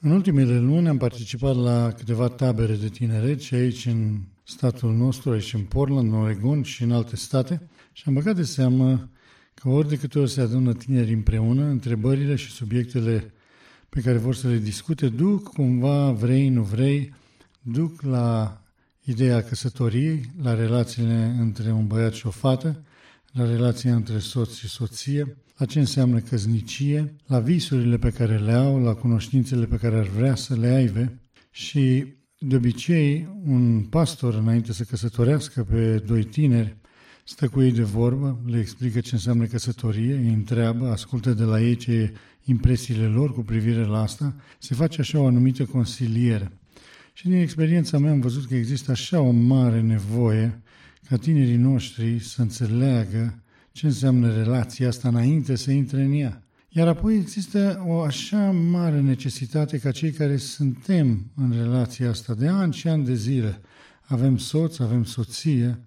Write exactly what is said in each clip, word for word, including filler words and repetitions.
În ultimele luni am participat la câteva tabere de tineret și aici în statul nostru, aici în Portland, în Oregon și în alte state și am băgat de seamă că ori de câte ori se adună tineri împreună, întrebările și subiectele pe care vor să le discute duc cumva, vrei, nu vrei, duc la ideea căsătoriei, la relațiile între un băiat și o fată, la relația între soț și soție, la ce înseamnă căsnicie, la visurile pe care le au, la cunoștințele pe care ar vrea să le aibă și de obicei un pastor înainte să căsătorească pe doi tineri stă cu ei de vorbă, le explică ce înseamnă căsătorie, îi întreabă, ascultă de la ei ce impresiile lor cu privire la asta, se face așa o anumită consiliere. Și din experiența mea am văzut că există așa o mare nevoie ca tinerii noștri să înțeleagă ce înseamnă relația asta înainte să intre în ea. Iar apoi există o așa mare necesitate ca cei care suntem în relația asta de ani și ani de zile, avem soț, avem soție,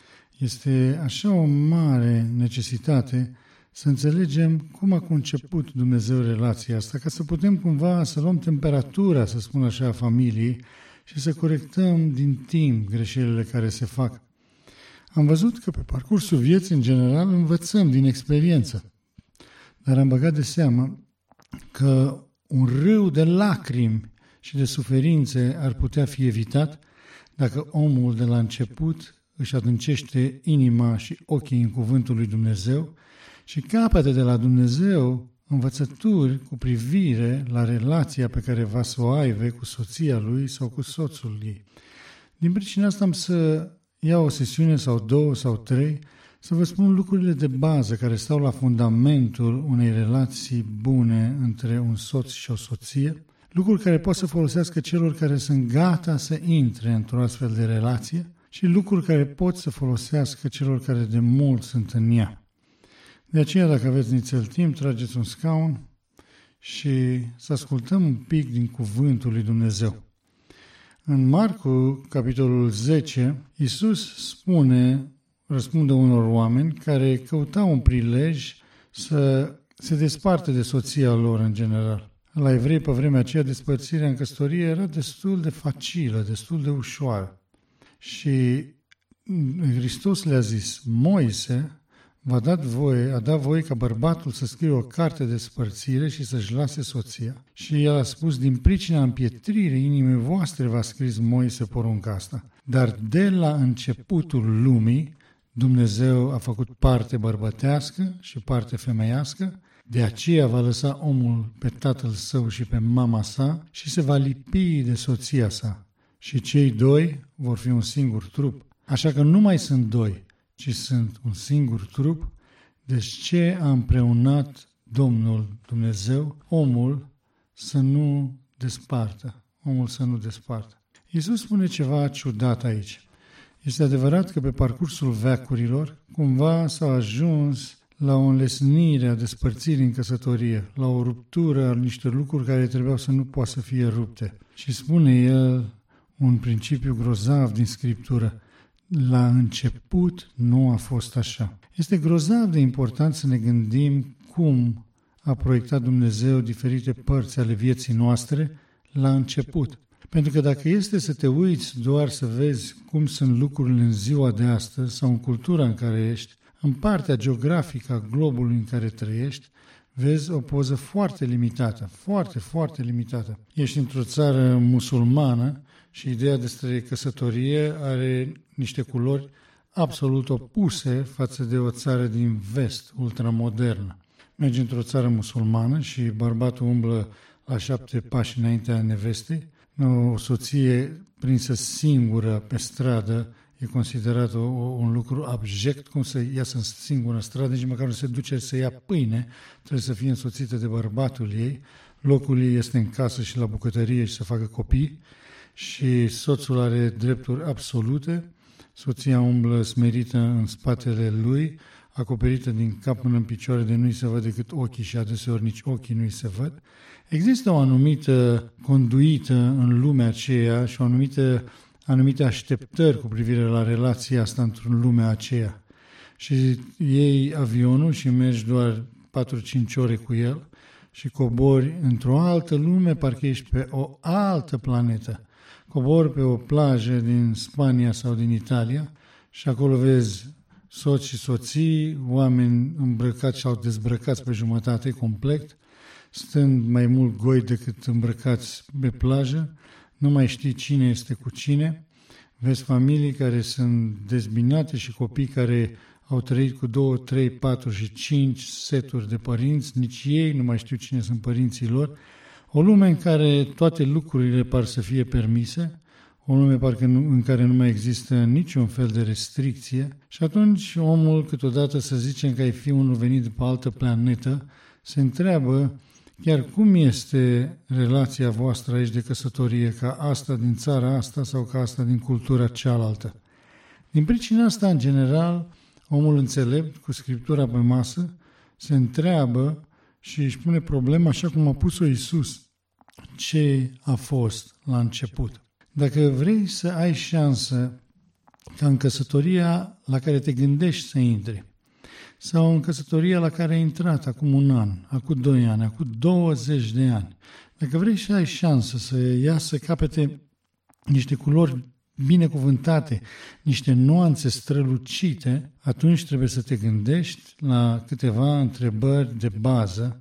este așa o mare necesitate să înțelegem cum a conceput Dumnezeu relația asta, ca să putem cumva să luăm temperatura, să spun așa, a familiei și să corectăm din timp greșelile care se fac. Am văzut că pe parcursul vieții, în general, învățăm din experiență, dar am băgat de seamă că un râu de lacrimi și de suferințe ar putea fi evitat dacă omul de la început își adâncește inima și ochii în cuvântul lui Dumnezeu și capătă de la Dumnezeu învățături cu privire la relația pe care va să o aibă cu soția lui sau cu soțul ei. Din pricina asta am să iau o sesiune sau două sau trei să vă spun lucrurile de bază care stau la fundamentul unei relații bune între un soț și o soție, lucruri care pot să folosească celor care sunt gata să intre într-o astfel de relație și lucruri care pot să folosească celor care de mult sunt în ea. De aceea, dacă aveți nițel timp, trageți un scaun și să ascultăm un pic din cuvântul lui Dumnezeu. În Marcu, capitolul zece, Iisus spune, răspunde unor oameni care căutau un prilej să se desparte de soția lor în general. La evrei, pe vremea aceea, despărțirea în căsătorie era destul de facilă, destul de ușoară. Și Hristos le-a zis, Moise v-a dat voie, a dat voie ca bărbatul să scrie o carte de spărțire și să-și lase soția. Și el a spus, din pricina împietririi inimii voastre v-a scris Moise porunca asta. Dar de la începutul lumii, Dumnezeu a făcut parte bărbătească și parte femeiască, de aceea va lăsa omul pe tatăl său și pe mama sa și se va lipi de soția sa. Și cei doi vor fi un singur trup. Așa că nu mai sunt doi, ci sunt un singur trup. Deci ce a împreunat Domnul Dumnezeu, omul să nu despartă. Omul să nu despartă. Iisus spune ceva ciudat aici. Este adevărat că pe parcursul veacurilor, cumva s-a ajuns la o înlesnire a despărțirii în căsătorie, la o ruptură a niște lucruri care trebuiau să nu poată să fie rupte. Și spune el un principiu grozav din Scriptură. La început nu a fost așa. Este grozav de important să ne gândim cum a proiectat Dumnezeu diferite părți ale vieții noastre la început. Pentru că dacă este să te uiți doar să vezi cum sunt lucrurile în ziua de astăzi sau în cultura în care ești, în partea geografică a globului în care trăiești, vezi o poză foarte limitată, foarte, foarte limitată. Ești într-o țară musulmană și ideea despre căsătorie are niște culori absolut opuse față de o țară din vest, ultramodernă. Mergi într-o țară musulmană și bărbatul umblă la șapte pași înaintea nevestei, o soție prinsă singură pe stradă e considerat o, un lucru abject, cum să iasă singură în stradă, nici măcar nu se duce să ia pâine, trebuie să fie însoțită de bărbatul ei, locul ei este în casă și la bucătărie și să facă copii și soțul are drepturi absolute, soția umblă smerită în spatele lui, acoperită din cap până în picioare de nu-i se văd decât ochii și adeseori nici ochii nu-i se văd. Există o anumită conduită în lumea aceea și o anumită, anumite așteptări cu privire la relația asta într-o lumea aceea. Și iei avionul și mergi doar patru-cinci ore cu el și cobori într-o altă lume, parcă ești pe o altă planetă. Cobori pe o plajă din Spania sau din Italia și acolo vezi soți și soții, oameni îmbrăcați sau dezbrăcați pe jumătate complet, stând mai mult goi decât îmbrăcați pe plajă, nu mai știi cine este cu cine, vezi familii care sunt dezbinate și copii care au trăit cu două, trei, patru și cinci seturi de părinți, nici ei nu mai știu cine sunt părinții lor, o lume în care toate lucrurile par să fie permise, o lume parcă nu, în care nu mai există niciun fel de restricție și atunci omul, câteodată să zicem că ai fi unul venit de pe altă planetă, se întreabă chiar cum este relația voastră aici de căsătorie, ca asta din țara asta sau ca asta din cultura cealaltă. Din pricina asta, în general, omul înțelept, cu Scriptura pe masă, se întreabă și își pune problema așa cum a pus-o Iisus. Ce a fost la început? Dacă vrei să ai șansă ca în căsătoria la care te gândești să intri, sau în căsătoria la care ai intrat acum un an, acum doi ani, acum douăzeci de ani, dacă vrei să ai șansă să iasă capete niște culori binecuvântate, niște nuanțe strălucite, atunci trebuie să te gândești la câteva întrebări de bază.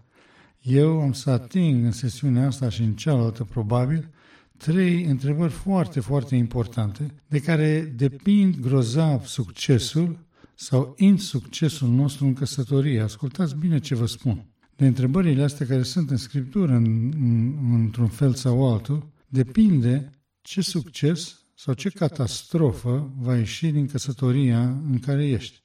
Eu am să ating în sesiunea asta și în cealaltă probabil trei întrebări foarte, foarte importante de care depind grozav succesul sau insuccesul nostru în căsătorie. Ascultați bine ce vă spun. De întrebările astea care sunt în Scriptură în, în, într-un fel sau altul, depinde ce succes sau ce catastrofă va ieși din căsătoria în care ești.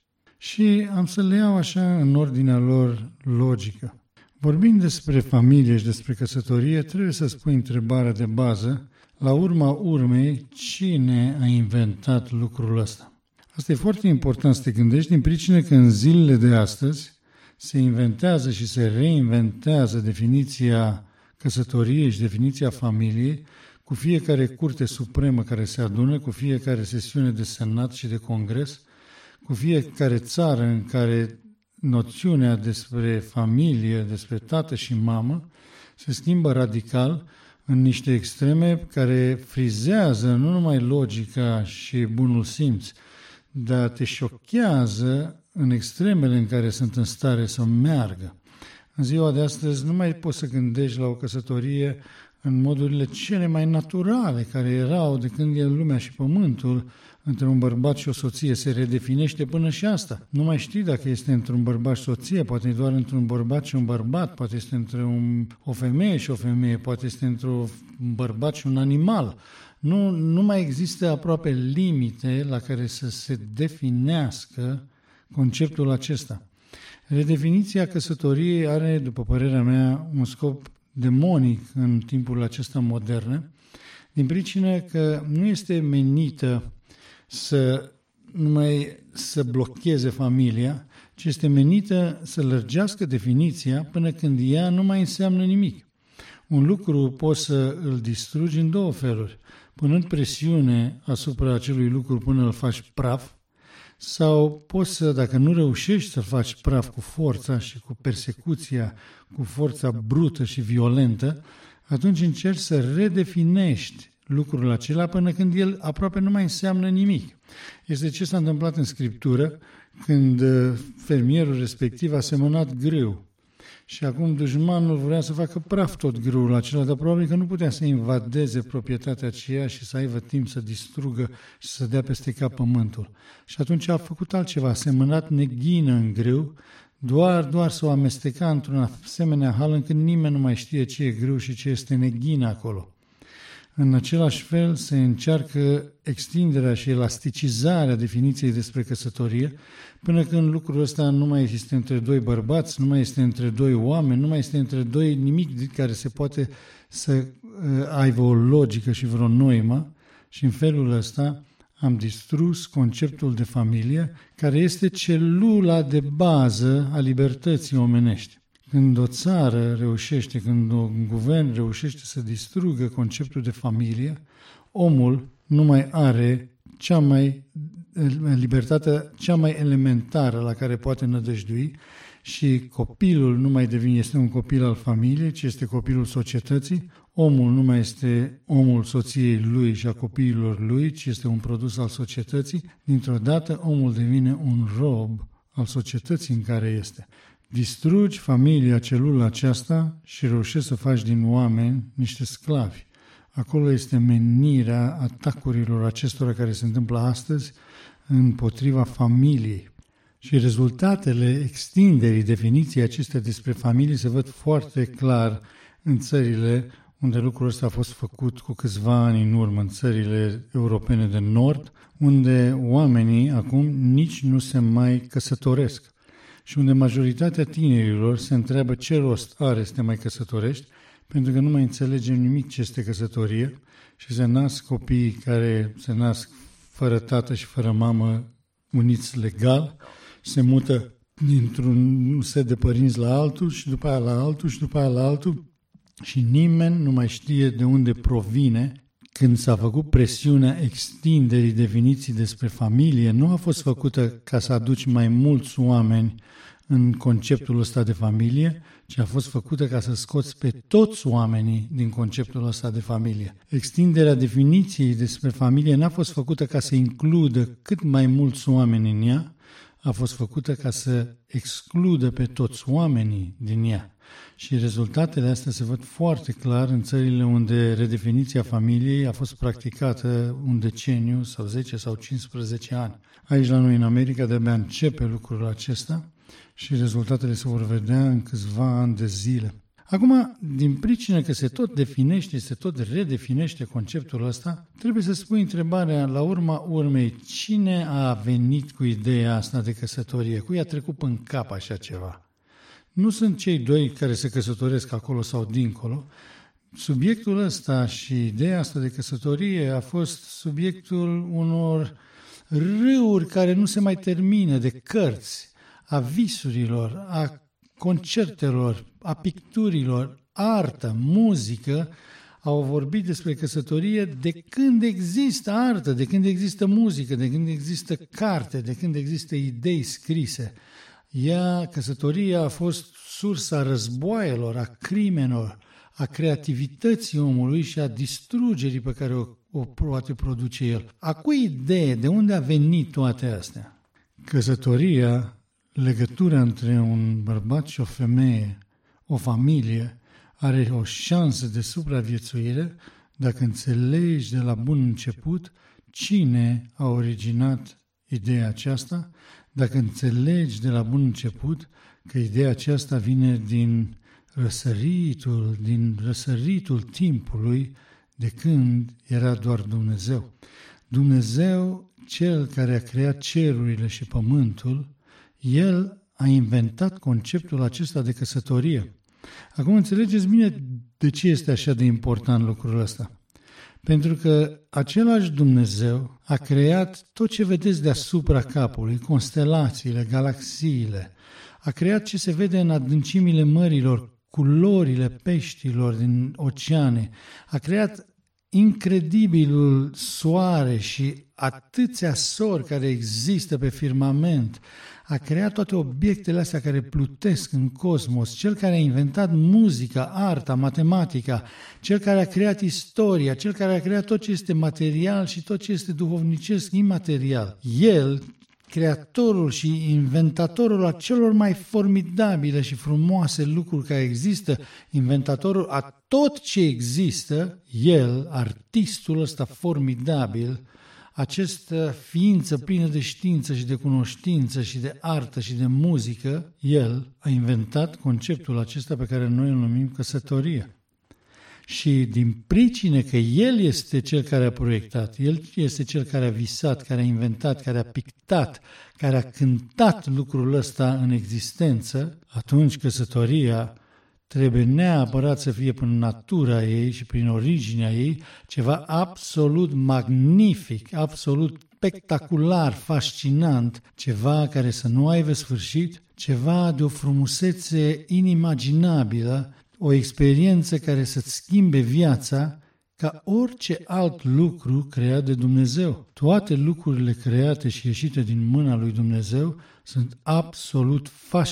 Și am să le iau așa în ordinea lor logică. Vorbind despre familie și despre căsătorie, trebuie să spui întrebarea de bază, la urma urmei, cine a inventat lucrul ăsta? Asta e foarte important să te gândești din pricină că în zilele de astăzi se inventează și se reinventează definiția căsătoriei și definiția familiei cu fiecare curte supremă care se adună, cu fiecare sesiune de senat și de congres, cu fiecare țară în care noțiunea despre familie, despre tată și mamă, se schimbă radical în niște extreme care frizează nu numai logica și bunul simț, dar te șochează în extremele în care sunt în stare să meargă. În ziua de astăzi nu mai poți să gândești la o căsătorie în modurile cele mai naturale care erau de când e lumea și pământul, între un bărbat și o soție, se redefinește până și asta. Nu mai știi dacă este între un bărbat și soție, poate e doar între un bărbat și un bărbat, poate este între un, o femeie și o femeie, poate este între un bărbat și un animal. Nu, nu mai există aproape limite la care să se definească conceptul acesta. Redefiniția căsătoriei are, după părerea mea, un scop demonic în timpul acesta moderne, din pricină că nu este menită să numai să blocheze familia, ci este menită să lărgească definiția până când ea nu mai înseamnă nimic. Un lucru poți să îl distrugi în două feluri, punând presiune asupra acelui lucru până îl faci praf, sau poți să, dacă nu reușești să-l faci praf cu forța și cu persecuția, cu forța brută și violentă, atunci încerci să redefinești lucrul acela până când el aproape nu mai înseamnă nimic. Este ce s-a întâmplat în Scriptură când fermierul respectiv a semănat grâu. Și acum dușmanul vrea să facă praf tot grâul acela, dar probabil că nu putea să invadeze proprietatea aceea și să aibă timp să distrugă și să dea peste cap pământul. Și atunci a făcut altceva, a semănat neghină în grâu, doar, doar să o amesteca într-un asemenea hal încât nimeni nu mai știe ce e grâu și ce este neghină acolo. În același fel se încearcă extinderea și elasticizarea definiției despre căsătorie, până când lucrul ăsta nu mai este între doi bărbați, nu mai este între doi oameni, nu mai este între doi nimic care se poate să aibă o logică și vreo noimă, și în felul ăsta am distrus conceptul de familie, care este celula de bază a libertății omenești. Când o țară reușește, când un guvern reușește să distrugă conceptul de familie, omul nu mai are cea mai, libertatea cea mai elementară la care poate nădăjdui și copilul nu mai devine, este un copil al familiei, ci este copilul societății. Omul nu mai este omul soției lui și a copiilor lui, ci este un produs al societății. Dintr-o dată, omul devine un rob al societății în care este. Distrugi familia, celula aceasta și reușești să faci din oameni niște sclavi. Acolo este menirea atacurilor acestora care se întâmplă astăzi împotriva familiei. Și rezultatele extinderii definiției acestea despre familie se văd foarte clar în țările unde lucrul ăsta a fost făcut cu câțiva ani în urmă, în țările europene de nord, unde oamenii acum nici nu se mai căsătoresc și unde majoritatea tinerilor se întreabă ce rost are să te mai căsătorești, pentru că nu mai înțelegem nimic ce este căsătorie și se nasc copii care se nasc fără tată și fără mamă, uniți legal, se mută dintr-un set de părinți la altul și după aia la altul și după aia la altul și nimeni nu mai știe de unde provine. Când s-a făcut presiunea extinderii definiții despre familie, nu a fost făcută ca să aduci mai mulți oameni în conceptul ăsta de familie, ci a fost făcută ca să scoți pe toți oamenii din conceptul ăsta de familie. Extinderea definiției despre familie n-a fost făcută ca să includă cât mai mulți oameni în ea, a fost făcută ca să excludă pe toți oamenii din ea. Și rezultatele astea se văd foarte clar în țările unde redefiniția familiei a fost practicată un deceniu sau zece sau cincisprezece ani. Aici la noi în America de-abia începe lucrul acesta și rezultatele se vor vedea în câțiva ani de zile. Acum, din pricină că se tot definește, se tot redefinește conceptul ăsta, trebuie să spui întrebarea la urma urmei, cine a venit cu ideea asta de căsătorie? Cui a trecut în cap așa ceva? Nu sunt cei doi care se căsătoresc acolo sau dincolo. Subiectul ăsta și ideea asta de căsătorie a fost subiectul unor râuri care nu se mai termină, de cărți, a visurilor, a concertelor, a picturilor, artă, muzică, au vorbit despre căsătorie de când există artă, de când există muzică, de când există carte, de când există idei scrise. Ea, căsătoria, a fost sursa războaielor, a crimelor, a creativității omului și a distrugerii pe care o, o poate produce el. A cui idee, de unde a venit toate astea? Căsătoria, legătura între un bărbat și o femeie, o familie, are o șansă de supraviețuire dacă înțelegi de la bun început cine a originat ideea aceasta, dacă înțelegi de la bun început că ideea aceasta vine din răsăritul, din răsăritul timpului de când era doar Dumnezeu. Dumnezeu, Cel care a creat cerurile și pământul, El a inventat conceptul acesta de căsătorie. Acum înțelegeți bine de ce este așa de important lucrul ăsta. Pentru că același Dumnezeu a creat tot ce vedeți deasupra capului, constelațiile, galaxiile, a creat ce se vede în adâncimile mărilor, culorile peștilor din oceane, a creat incredibilul soare și atâția sori care există pe firmament, a creat toate obiectele astea care plutesc în cosmos, cel care a inventat muzica, arta, matematica, cel care a creat istoria, cel care a creat tot ce este material și tot ce este duhovnicesc imaterial. El, creatorul și inventatorul a celor mai formidabile și frumoase lucruri care există, inventatorul a tot ce există, el, artistul ăsta formidabil, această ființă plină de știință și de cunoștință și de artă și de muzică, el a inventat conceptul acesta pe care noi îl numim căsătorie. Și din pricine că el este cel care a proiectat, el este cel care a visat, care a inventat, care a pictat, care a cântat lucrul ăsta în existență, atunci căsătoria trebuie neapărat să fie prin natura ei și prin originea ei ceva absolut magnific, absolut spectacular, fascinant, ceva care să nu aibă sfârșit, ceva de o frumusețe inimaginabilă, o experiență care să-ți schimbe viața, ca orice alt lucru creat de Dumnezeu. Toate lucrurile create și ieșite din mâna lui Dumnezeu sunt absolut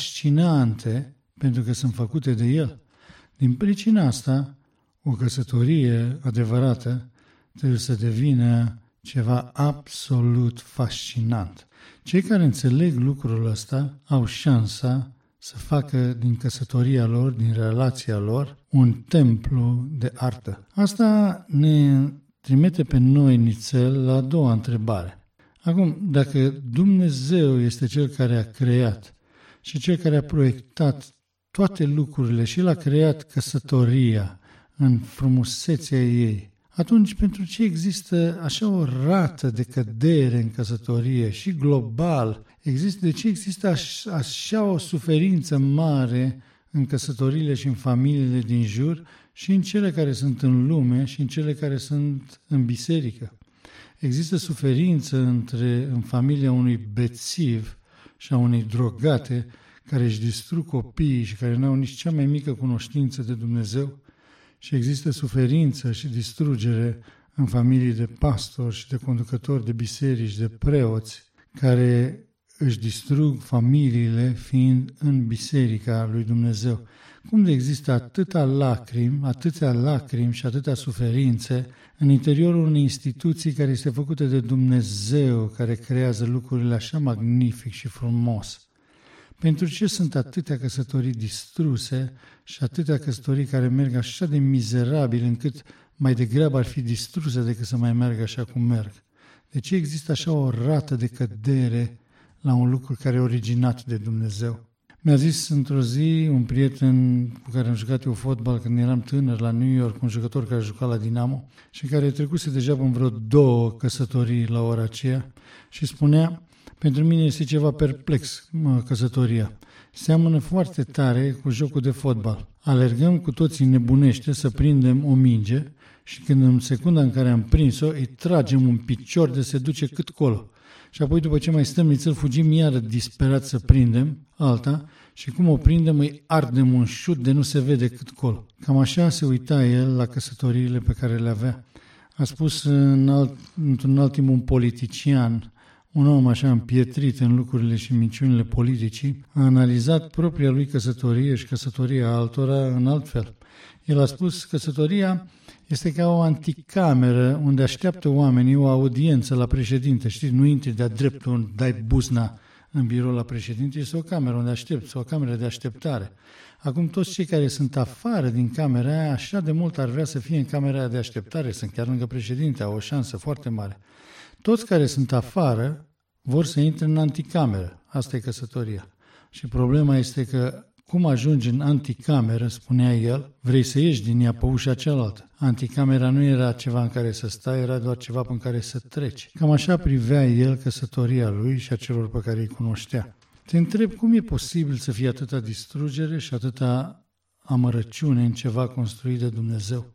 fascinante pentru că sunt făcute de El. Din pricina asta, o căsătorie adevărată trebuie să devină ceva absolut fascinant. Cei care înțeleg lucrul ăsta au șansa să facă din căsătoria lor, din relația lor, un templu de artă. Asta ne trimite pe noi nițel la a doua întrebare. Acum, dacă Dumnezeu este Cel care a creat și Cel care a proiectat toate lucrurile și El a creat căsătoria în frumusețea ei, atunci pentru ce există așa o rată de cădere în căsătorie și global? Există, de ce există aș, așa o suferință mare în căsătoriile și în familiile din jur și în cele care sunt în lume și în cele care sunt în biserică? Există suferință între, în familia unui bețiv și a unei drogate care își distrug copiii și care nu au nici cea mai mică cunoștință de Dumnezeu? Și există suferință și distrugere în familii de pastori și de conducători de biserici, de preoți, care își distrug familiile fiind în biserica lui Dumnezeu. Cum de există atâta lacrimi, atâtea lacrimi și atâtea suferințe în interiorul unei instituții care este făcută de Dumnezeu, care creează lucrurile așa magnific și frumos? Pentru ce sunt atâtea căsătorii distruse și atâtea căsătorii care merg așa de mizerabil încât mai degrabă ar fi distruse decât să mai meargă așa cum merg? De ce există așa o rată de cădere la un lucru care e originat de Dumnezeu? Mi-a zis într-o zi un prieten cu care am jucat eu fotbal când eram tânăr la New York, un jucător care juca la Dinamo și care trecuse deja în vreo două căsătorii la ora aceea și spunea: pentru mine este ceva perplex căsătoria. Seamănă foarte tare cu jocul de fotbal. Alergăm cu toții nebunește să prindem o minge și când în secunda în care am prins-o îi tragem un picior de se duce cât colo. Și apoi după ce mai stăm nițel fugim iară disperat să prindem alta și cum o prindem îi ardem un șut de nu se vede cât colo. Cam așa se uita el la căsătoriile pe care le avea. A spus în alt, într-un alt timp un politician, un om așa împietrit în lucrurile și minciunile politicii, a analizat propria lui căsătorie și căsătoria altora în alt fel. El a spus că căsătoria este ca o anticameră unde așteaptă oamenii o audiență la președinte. Știți, nu intri de-a dreptul, dai buzna în birou la președinte, este o cameră unde aștepți, o cameră de așteptare. Acum toți cei care sunt afară din camera aia, așa de mult ar vrea să fie în camera aia de așteptare, sunt chiar lângă președinte, au o șansă foarte mare. Toți care sunt afară vor să intre în anticameră. Asta e căsătoria. Și problema este că cum ajungi în anticameră, spunea el, vrei să ieși din ea pe ușa cealaltă. Anticamera nu era ceva în care să stai, era doar ceva în care să treci. Cam așa privea el căsătoria lui și a celor pe care îi cunoștea. Te întreb cum e posibil să fie atâta distrugere și atâta amărăciune în ceva construit de Dumnezeu.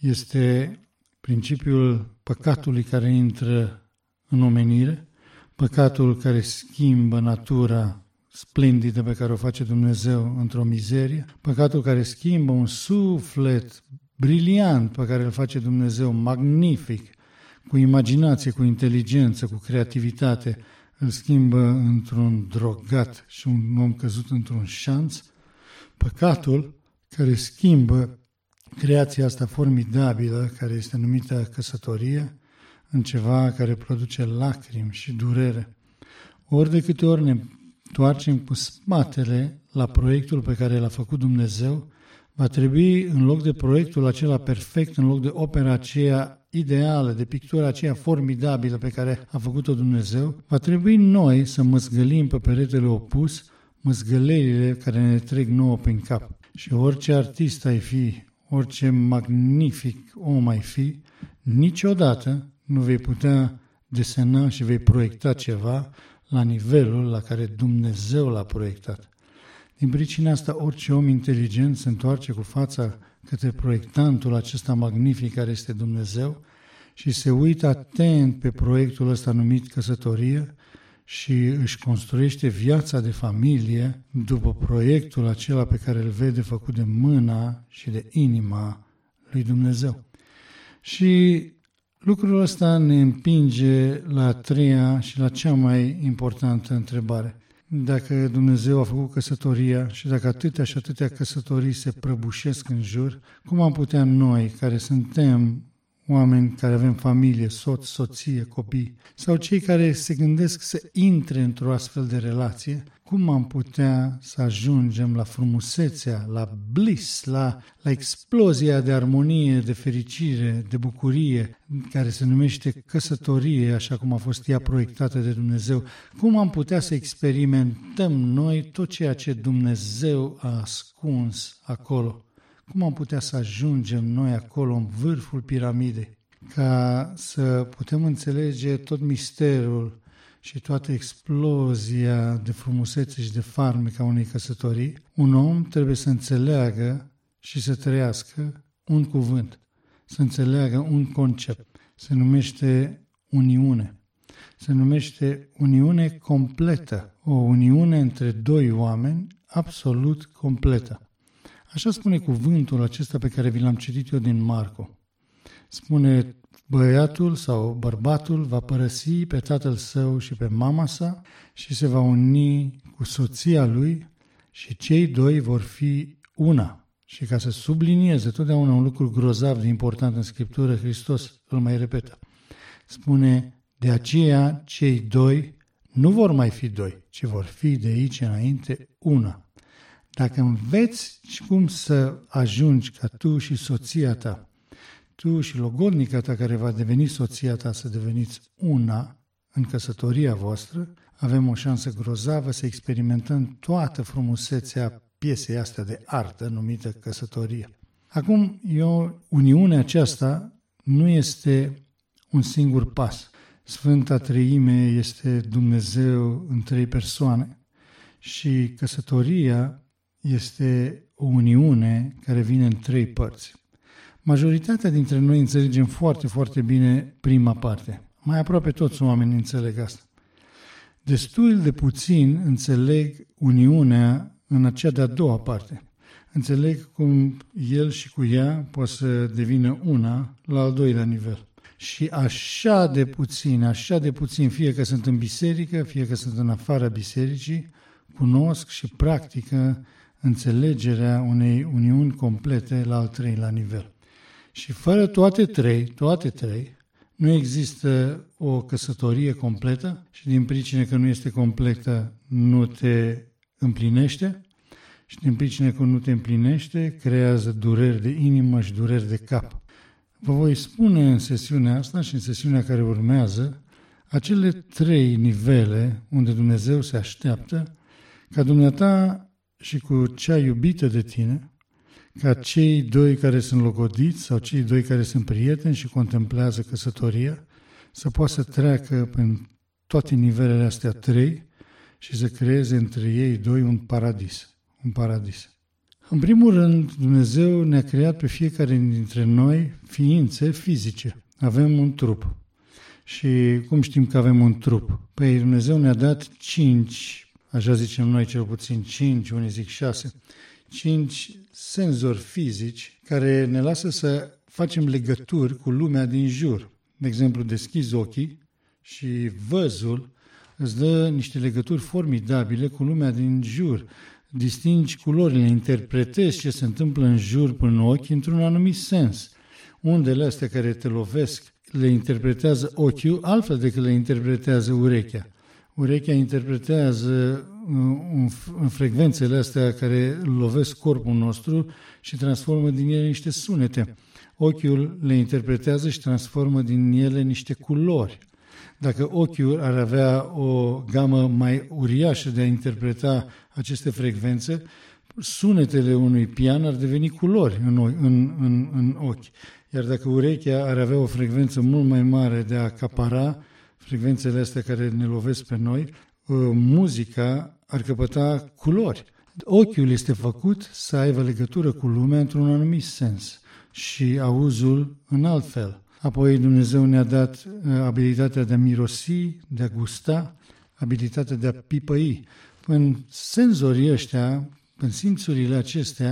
Este principiul păcatului care intră în omenire, păcatul care schimbă natura splendidă pe care o face Dumnezeu într-o mizerie, păcatul care schimbă un suflet briliant pe care îl face Dumnezeu magnific, cu imaginație, cu inteligență, cu creativitate, îl schimbă într-un drogat și un om căzut într-un șanț, păcatul care schimbă creația asta formidabilă, care este numită căsătorie, în ceva care produce lacrimi și durere. Ori de câte ori ne întoarcem cu spatele la proiectul pe care l-a făcut Dumnezeu, va trebui, în loc de proiectul acela perfect, în loc de opera aceea ideală, de pictura aceea formidabilă pe care a făcut-o Dumnezeu, va trebui noi să măzgălim pe peretele opus măzgăleile care ne trec nouă prin cap. Și orice artist ai fi, orice magnific om ai fi, niciodată nu vei putea desena și vei proiecta ceva la nivelul la care Dumnezeu l-a proiectat. Din pricina asta, orice om inteligent se întoarce cu fața către proiectantul acesta magnific care este Dumnezeu și se uită atent pe proiectul ăsta numit căsătorie și își construiește viața de familie după proiectul acela pe care îl vede făcut de mâna și de inima lui Dumnezeu. Și lucrul ăsta ne împinge la a treia și la cea mai importantă întrebare. Dacă Dumnezeu a făcut căsătoria și dacă atâtea și atâtea căsătorii se prăbușesc în jur, cum am putea noi, care suntem oameni care avem familie, soț, soție, copii, sau cei care se gândesc să intre într-o astfel de relație, cum am putea să ajungem la frumusețea, la bliss, la, la explozia de armonie, de fericire, de bucurie, care se numește căsătorie, așa cum a fost ea proiectată de Dumnezeu? Cum am putea să experimentăm noi tot ceea ce Dumnezeu a ascuns acolo? Cum am putea să ajungem noi acolo, în vârful piramidei, ca să putem înțelege tot misterul și toată explozia de frumusețe și de farmec a unei căsătorii? Un om trebuie să înțeleagă și să trăiască un cuvânt, să înțeleagă un concept. Se numește uniune. Se numește uniune completă, o uniune între doi oameni absolut completă. Așa spune cuvântul acesta pe care vi l-am citit eu din Marco. Spune, băiatul sau bărbatul va părăsi pe tatăl său și pe mama sa și se va uni cu soția lui și cei doi vor fi una. Și ca să sublinieze totdeauna un lucru grozav de important în Scriptură, Hristos îl mai repetă. Spune, de aceea cei doi nu vor mai fi doi, ci vor fi de aici înainte una. Dacă înveți cum să ajungi ca tu și soția ta, tu și logodnica ta care va deveni soția ta să deveniți una în căsătoria voastră, avem o șansă grozavă să experimentăm toată frumusețea piesei astea de artă numită căsătorie. Acum, eu, uniunea aceasta nu este un singur pas. Sfânta Treime este Dumnezeu în trei persoane și căsătoria este o uniune care vine în trei părți. Majoritatea dintre noi înțelegem foarte, foarte bine prima parte. Mai aproape toți oamenii înțeleg asta. Destul de puțin înțeleg uniunea în acea de-a doua parte. Înțeleg cum el și cu ea poate să devină una la al doilea nivel. Și așa de puțin, așa de puțin, fie că sunt în biserică, fie că sunt în afara bisericii, cunosc și practică înțelegerea unei uniuni complete la al treilea nivel. Și fără toate trei, toate trei, nu există o căsătorie completă și din pricină că nu este completă, nu te împlinește și din pricină că nu te împlinește, creează dureri de inimă și dureri de cap. Vă voi spune în sesiunea asta și în sesiunea care urmează acele trei nivele unde Dumnezeu se așteaptă ca dumneata și cu cea iubită de tine, ca cei doi care sunt logodiți sau cei doi care sunt prieteni și contemplează căsătoria, să poată să treacă prin toate nivelele astea trei și să creeze între ei doi un paradis. Un paradis. În primul rând, Dumnezeu ne-a creat pe fiecare dintre noi ființe fizice. Avem un trup. Și cum știm că avem un trup? Păi Dumnezeu ne-a dat cinci, așa zicem noi cel puțin cinci, unii zic șase, cinci senzori fizici care ne lasă să facem legături cu lumea din jur. De exemplu, deschizi ochii și văzul îți dă niște legături formidabile cu lumea din jur. Distingi culorile, interpretezi ce se întâmplă în jur prin ochi într-un anumit sens. Undele astea care te lovesc le interpretează ochiul altfel decât le interpretează urechea. Urechea interpretează în frecvențele astea care lovesc corpul nostru și transformă din ele niște sunete. Ochiul le interpretează și transformă din ele niște culori. Dacă ochiul ar avea o gamă mai uriașă de a interpreta aceste frecvențe, sunetele unui pian ar deveni culori în, în, în, în ochi. Iar dacă urechea ar avea o frecvență mult mai mare de a acapara frecvențele astea care ne lovesc pe noi, muzica ar căpăta culori. Ochiul este făcut să aibă legătură cu lumea într-un anumit sens și auzul în alt fel. Apoi Dumnezeu ne-a dat abilitatea de a mirosi, de a gusta, abilitatea de a pipăi. În senzorii ăștia, în simțurile acestea,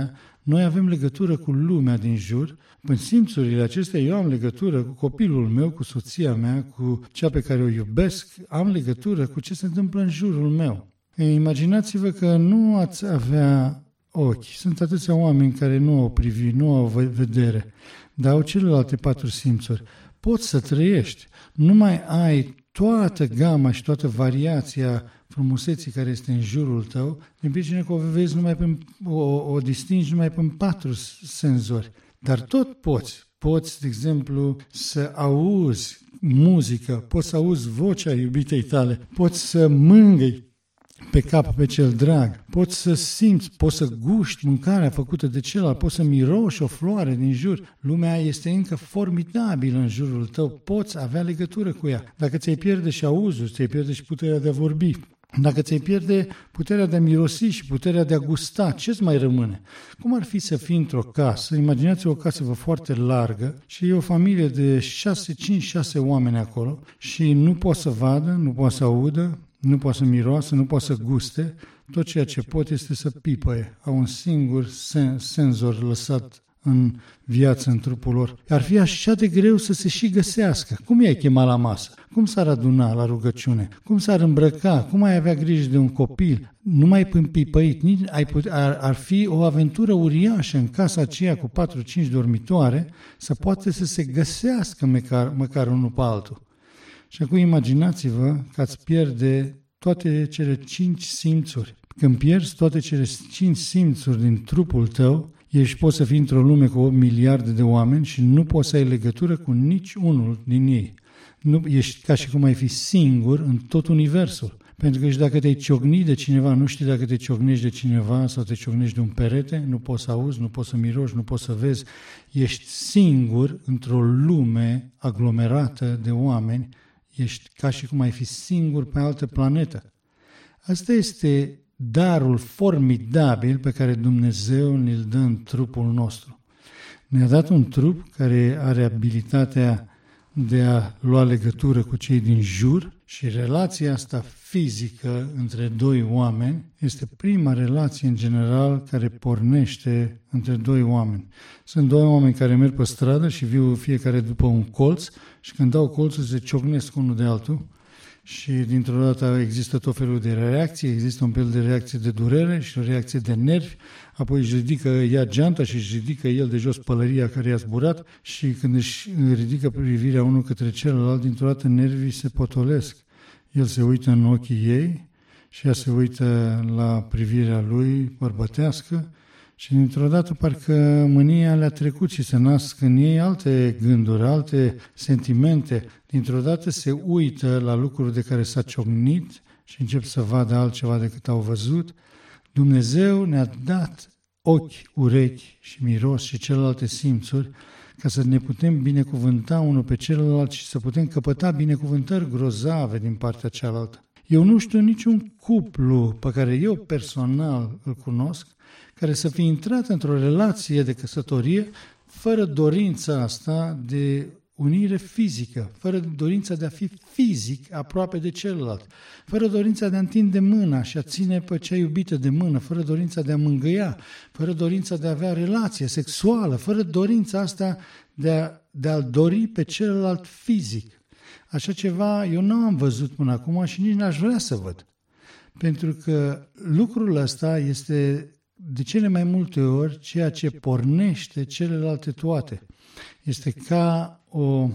Noi avem legătură cu lumea din jur. În simțurile acestea eu am legătură cu copilul meu, cu soția mea, cu cea pe care o iubesc, am legătură cu ce se întâmplă în jurul meu. Imaginați-vă că nu ați avea ochi. Sunt atâția oameni care nu au priviri, nu au vedere, dar au celelalte patru simțuri. Poți să trăiești. Nu mai ai toată gama și toată variația frumuseții care este în jurul tău, din pricina că o vezi numai pe, o, o distingi numai pe patru senzori. Dar tot poți. Poți, de exemplu, să auzi muzică, poți să auzi vocea iubitei tale, poți să mângâi pe cap pe cel drag, poți să simți, poți să guști mâncarea făcută de celălalt, poți să miroși o floare din jur. Lumea este încă formidabilă în jurul tău, poți avea legătură cu ea. Dacă ți-ai pierde și auzul, ți-ai pierde și puterea de a vorbi, dacă ți-ai pierde puterea de a mirosi și puterea de a gusta, ce-ți mai rămâne? Cum ar fi să fii într-o casă? Imaginați-vă o casă foarte largă și e o familie de șase, cinci, șase oameni acolo și nu poate să vadă, nu poate să audă, nu poate să miroasă, nu poate să guste, tot ceea ce pot este să pipăie. Au un singur sen- senzor lăsat în viață, în trupul lor. Ar fi așa de greu să se și găsească. Cum i-ai chema la masă? Cum s-ar aduna la rugăciune? Cum s-ar îmbrăca? Cum ai avea grijă de un copil? Nu mai pipăit. Nici ai put- ar, ar fi o aventură uriașă în casa aceea cu patru cinci dormitoare să poate să se găsească măcar, măcar unul pe altul. Și acum imaginați-vă că ați pierde toate cele cinci simțuri. Când pierzi toate cele cinci simțuri din trupul tău, ești poți să fii într-o lume cu opt miliarde de oameni și nu poți să ai legătură cu nici unul din ei. Nu, ești ca și cum ai fi singur în tot universul. Pentru că și dacă te-ai ciocni de cineva, nu știi dacă te ciocnești de cineva sau te ciocnești de un perete, nu poți să auzi, nu poți să miroși, nu poți să vezi. Ești singur într-o lume aglomerată de oameni, ești ca și cum ai fi singur pe altă planetă. Asta este darul formidabil pe care Dumnezeu ne-l dă în trupul nostru. Ne-a dat un trup care are abilitatea de a lua legătură cu cei din jur și relația asta fizică între doi oameni este prima relație în general care pornește între doi oameni. Sunt doi oameni care merg pe stradă și viu fiecare după un colț și când dau colțul se ciocnesc unul de altul și dintr-o dată există tot felul de reacții, există un fel de reacție de durere și o reacție de nervi, apoi își ridică ea geanta și își ridică el de jos pălăria care i-a zburat și când își ridică privirea unul către celălalt, dintr-o dată nervii se potolesc. El se uită în ochii ei și ea se uită la privirea lui bărbătească și dintr-o dată parcă mânia le-a trecut și se nasc în ei alte gânduri, alte sentimente. Dintr-o dată se uită la lucruri de care s-a ciocnit și încep să vadă altceva decât au văzut. Dumnezeu ne-a dat ochi, urechi și miros și celelalte simțuri ca să ne putem binecuvânta unul pe celălalt și să putem căpăta binecuvântări grozave din partea cealaltă. Eu nu știu niciun cuplu pe care eu personal îl cunosc care să fi intrat într-o relație de căsătorie fără dorința asta de unire fizică, fără dorința de a fi fizic aproape de celălalt, fără dorința de a întinde mâna și a ține pe cea iubită de mână, fără dorința de a mângâia, fără dorința de a avea relație sexuală, fără dorința asta de, a, de a-l dori pe celălalt fizic. Așa ceva eu nu am văzut până acum și nici n-aș vrea să văd. Pentru că lucrul ăsta este de cele mai multe ori ceea ce pornește celelalte toate. Este ca o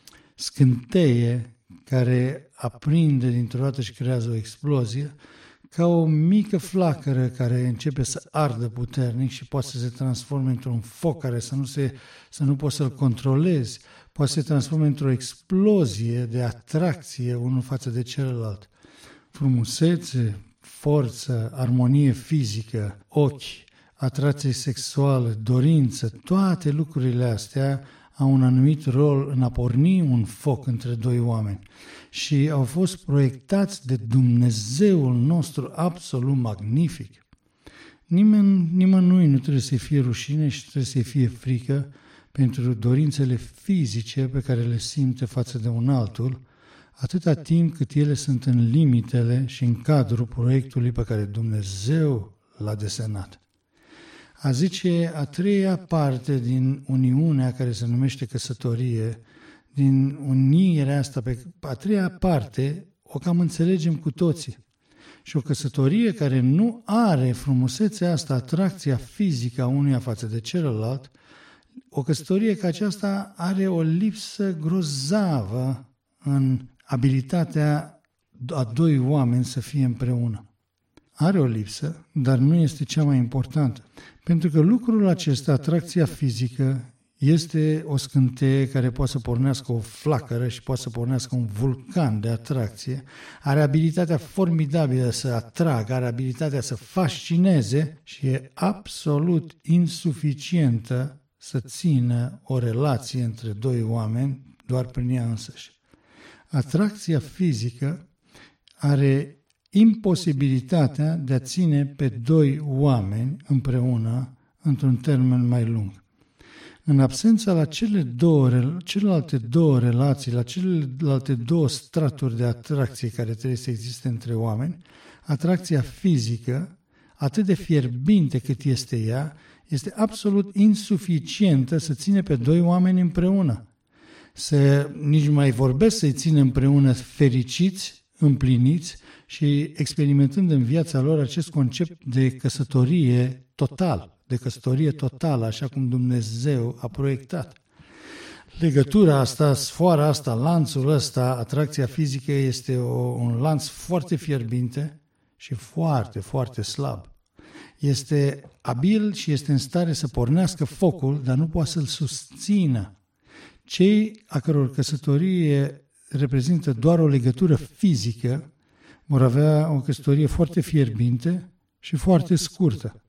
scânteie care aprinde dintr-o dată și creează o explozie, ca o mică flacără care începe să ardă puternic și poate să se transforme într-un foc care să nu, se, să nu poți să-l controlezi, poate să se transforme într-o explozie de atracție unul față de celălalt. Frumusețe, forță, armonie fizică, ochi, atracție sexuală, dorință, toate lucrurile astea au un anumit rol în a porni un foc între doi oameni și au fost proiectați de Dumnezeul nostru absolut magnific. Nimeni, nimănui nu trebuie să-i fie rușine și trebuie să-i fie frică pentru dorințele fizice pe care le simte față de un altul, atâta timp cât ele sunt în limitele și în cadrul proiectului pe care Dumnezeu l-a desenat. A zice a treia parte din uniunea care se numește căsătorie, din unirea asta, pe a treia parte, o cam înțelegem cu toții. Și o căsătorie care nu are frumusețea asta, atracția fizică a unuia față de celălalt, o căsătorie ca aceasta are o lipsă grozavă în abilitatea a doi oameni să fie împreună. Are o lipsă, dar nu este cea mai importantă. Pentru că lucrul acesta, atracția fizică, este o scânteie care poate să pornească o flacără și poate să pornească un vulcan de atracție. Are abilitatea formidabilă să atragă, are abilitatea să fascineze și e absolut insuficientă să țină o relație între doi oameni doar prin ea însăși. Atracția fizică are imposibilitatea de a ține pe doi oameni împreună într-un termen mai lung. În absența la cele două, celelalte două relații, la celelalte două straturi de atracție care trebuie să existe între oameni, atracția fizică, atât de fierbinte cât este ea, este absolut insuficientă să ține pe doi oameni împreună. Să nici mai vorbesc să-i țină împreună fericiți, împliniți și experimentând în viața lor acest concept de căsătorie total, de căsătorie totală, așa cum Dumnezeu a proiectat. Legătura asta, sfoara asta, lanțul ăsta, atracția fizică este o, un lanț foarte fierbinte și foarte, foarte slab. Este abil și este în stare să pornească focul, dar nu poate să-l susțină. Cei a căror căsătorie reprezintă doar o legătură fizică vor avea o căsătorie foarte fierbinte și foarte scurtă.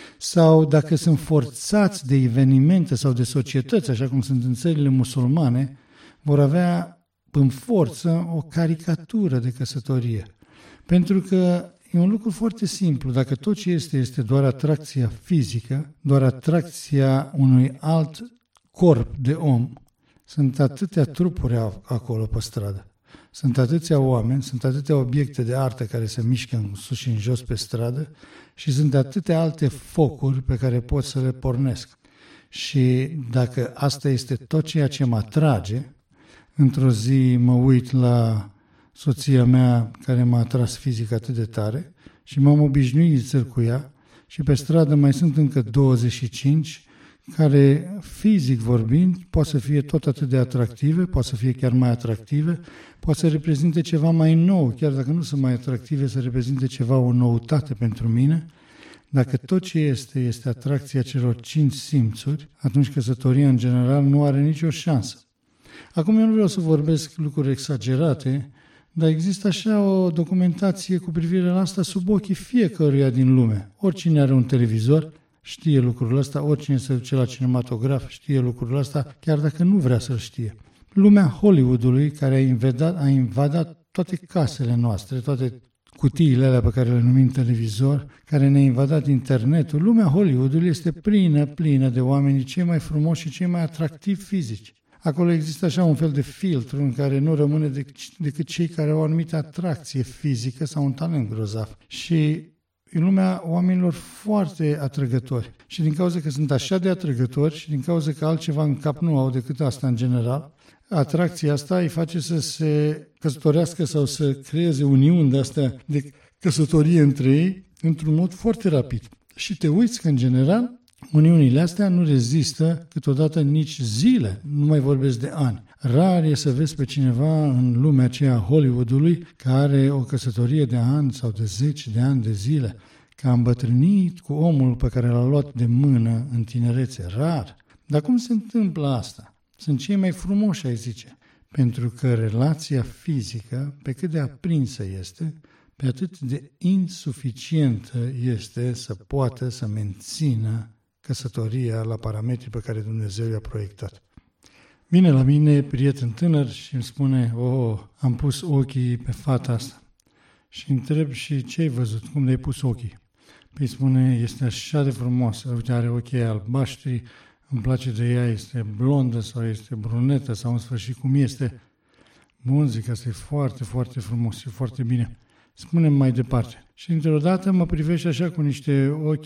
Sau dacă sunt forțați de evenimente sau de societăți, așa cum sunt în țările musulmane, vor avea în forță o caricatură de căsătorie. Pentru că e un lucru foarte simplu. Dacă tot ce este este doar atracția fizică, doar atracția unui alt corp de om, sunt atâtea trupuri acolo pe stradă. Sunt atâția oameni, sunt atâtea obiecte de artă care se mișcă în sus și în jos pe stradă și sunt atâtea alte focuri pe care pot să le pornesc. Și dacă asta este tot ceea ce mă atrage, într-o zi mă uit la soția mea care m-a atras fizic atât de tare și m-am obișnuit cu ea și pe stradă mai sunt încă douăzeci și cinci care, fizic vorbind, poate să fie tot atât de atractive, poate să fie chiar mai atractive, poate să reprezinte ceva mai nou, chiar dacă nu sunt mai atractive, să reprezinte ceva, o noutate pentru mine. Dacă tot ce este, este atracția celor cinci simțuri, atunci căsătoria, în general, nu are nicio șansă. Acum eu nu vreau să vorbesc lucruri exagerate, dar există așa o documentație cu privire la asta sub ochii fiecăruia din lume. Oricine are un televizor știe lucrul ăsta, oricine se duce la cinematograf știe lucrul ăsta, chiar dacă nu vrea să-l știe. Lumea Hollywoodului, care a invadat, a invadat toate casele noastre, toate cutiile alea pe care le numim televizor, care ne-a invadat internetul, lumea Hollywoodului este plină, plină de oamenii cei mai frumoși și cei mai atractivi fizici. Acolo există așa un fel de filtru în care nu rămâne decât cei care au o anumită atracție fizică sau un talent grozav. Și în lumea oamenilor foarte atrăgători. Și din cauza că sunt așa de atrăgători și din cauza că altceva în cap nu au decât asta în general, atracția asta îi face să se căsătorească sau să creeze uniuni de-astea de căsătorie între ei într-un mod foarte rapid. Și te uiți că, în general, uniunile astea nu rezistă câteodată nici zile, nu mai vorbesc de ani. Rar e să vezi pe cineva în lumea aceea a Hollywoodului care are o căsătorie de ani sau de zeci de ani de zile, că a îmbătrânit cu omul pe care l-a luat de mână în tinerețe. Rar. Dar cum se întâmplă asta? Sunt cei mai frumoși, ai zice. Pentru că relația fizică, pe cât de aprinsă este, pe atât de insuficientă este să poată să mențină căsătoria la parametrii pe care Dumnezeu i-a proiectat. Vine la mine prieten tânăr și îmi spune: oh, am pus ochii pe fata asta. Și întreb: și ce ai văzut? Cum le-ai pus ochii? Păi spune: este așa de frumoasă, uite, are ochii albaștri, îmi place de ea, este blondă sau este brunetă sau în sfârșit cum este. Bun, zic, asta e foarte, foarte frumos, e foarte bine. Spune-mi mai departe. Și dintr-o dată mă privește așa cu niște ochi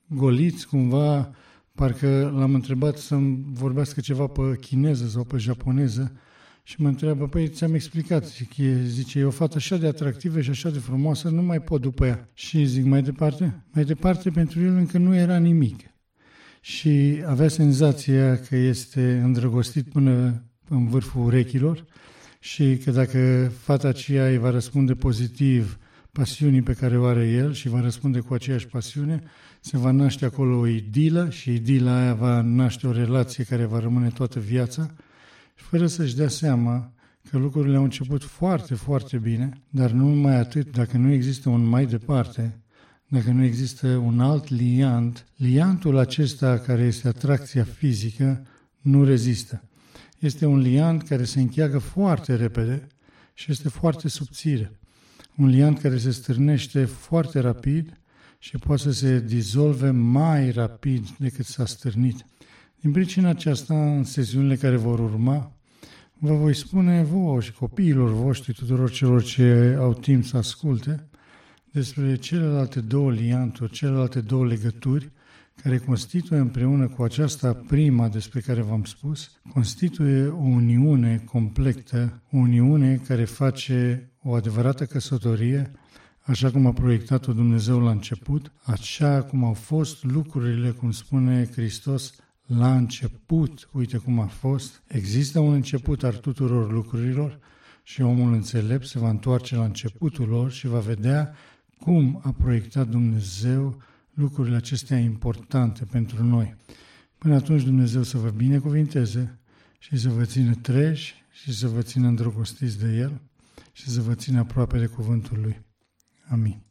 goliți cumva, parcă l-am întrebat să-mi vorbească ceva pe chineză sau pe japoneză și mă întreabă, păi ți-am explicat, zice, zice, e o fată așa de atractivă și așa de frumoasă, nu mai pot după ea. Și zic, mai departe? Mai departe pentru el încă nu era nimic. Și avea senzația că este îndrăgostit până în vârful urechilor și că dacă fata aceea îi va răspunde pozitiv pasiunii pe care o are el și va răspunde cu aceeași pasiune, se va naște acolo o idilă și idila aia va naște o relație care va rămâne toată viața și fără să-și dea seama că lucrurile au început foarte, foarte bine, dar nu numai atât, dacă nu există un mai departe, dacă nu există un alt liant, liantul acesta care este atracția fizică nu rezistă. Este un liant care se încheagă foarte repede și este foarte subțire. Un liant care se stârnește foarte rapid și poate să se dizolve mai rapid decât s-a stârnit. Din pricina aceasta, în sesiunile care vor urma, vă voi spune vouă și copiilor voștri, tuturor celor ce au timp să asculte, despre celelalte două lianturi, celelalte două legături, care constituie împreună cu aceasta prima despre care v-am spus, constituie o uniune completă, o uniune care face o adevărată căsătorie, așa cum a proiectat-o Dumnezeu la început, așa cum au fost lucrurile, cum spune Hristos, la început, uite cum a fost. Există un început al tuturor lucrurilor și omul înțelept se va întoarce la începutul lor și va vedea cum a proiectat Dumnezeu lucrurile acestea importante pentru noi. Până atunci Dumnezeu să vă binecuvinteze și să vă țină treji și să vă țină îndrăgostiți de El și să vă țină aproape de cuvântul Lui. Amin.